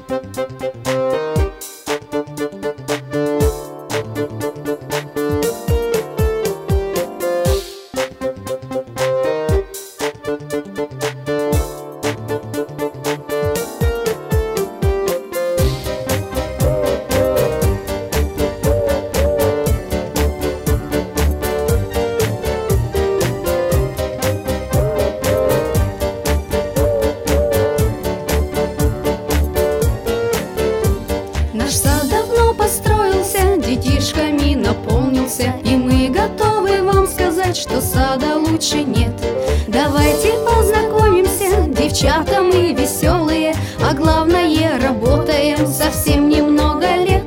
Наш сад давно построился, детишками наполнился, и мы готовы вам сказать, что сада лучше нет. Давайте познакомимся, девчата мы веселые, а главное, работаем совсем немного лет.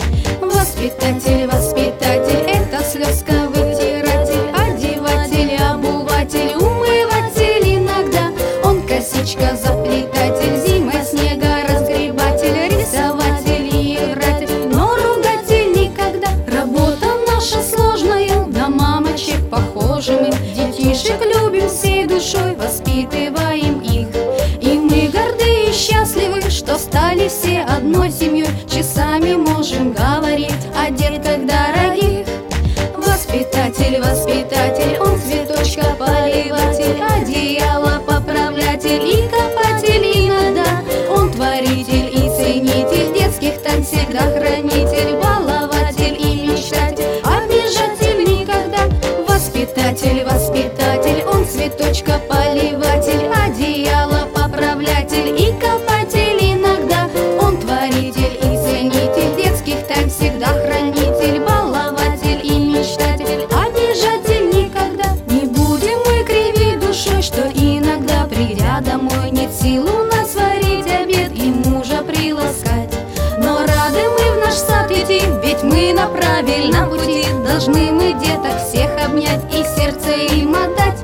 Воспитатель, воспитатель, это слезка вытиратель, одеватель, обуватель, умыватель иногда. Он косичка заплетатель, зимой снега разгребатель, рисователь и игратель, но ругатель никогда. Работа наша сложная, на мамочек похожи мы, детишек любим всей душой, воспитываем их. И мы горды и счастливы, что стали все одной семьей, часами можем говорить о детках дорогих. Воспитатель, воспитатель, он цветочка поливатель, одеяло поправлятель и копатель иногда. Он творитель и ценитель детских тайн, всегда хранитель, балователь и мечтатель, обижатель никогда. Воспитатель, воспитатель, он цветочка поливатель, одеяло поправлятель и копатель иногда. Он творитель и ценитель детских тайн, всегда хранитель, балователь и мечтатель, обижатель никогда. Не будем мы кривить душой, что иногда, придя домой, нет сил у нас сварить обед и мужа приласкать. Но рады мы в наш сад идти, ведь мы на правильном пути. Должны мы деток всех обнять и сердце им отдать.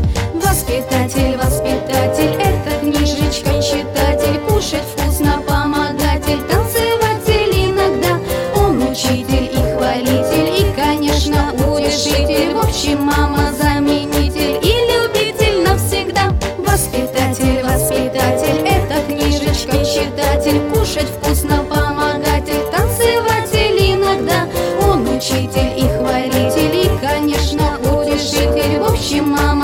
Воспитатель, воспитатель, это книжечка читатель, кушать вкусно помогатель, танцеватель иногда. Он учитель и хвалитель, и, конечно, утешитель, в общем, мама-заменитель и любитель навсегда. Воспитатель, воспитатель, это книжечка читатель, кушать вкусно помогатель, танцеватель иногда. Он учитель и хвалитель, и, конечно, утешитель, в общем, мама